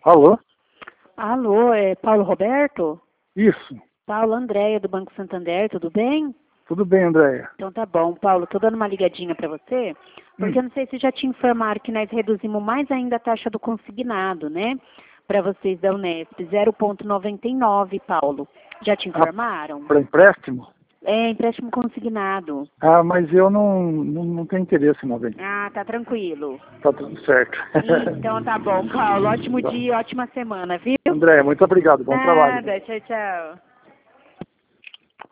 Alô? Alô, é Paulo Roberto? Isso. Paulo, Andréia, do Banco Santander, tudo bem? Tudo bem, Andréia? Então tá bom. Paulo, tô dando uma ligadinha para você, porque eu não sei se já te informaram que nós reduzimos mais ainda a taxa do consignado, né? Para vocês da Unesp, 0,99, Paulo. Já te informaram? Para empréstimo? É, empréstimo consignado. Ah, mas eu não tenho interesse em novembro. Ah, tá tranquilo. Tá tudo certo. Então tá bom, Paulo. Ótimo dia, ótima semana, viu? Andréia, muito obrigado. Bom trabalho. Nada, tchau, tchau.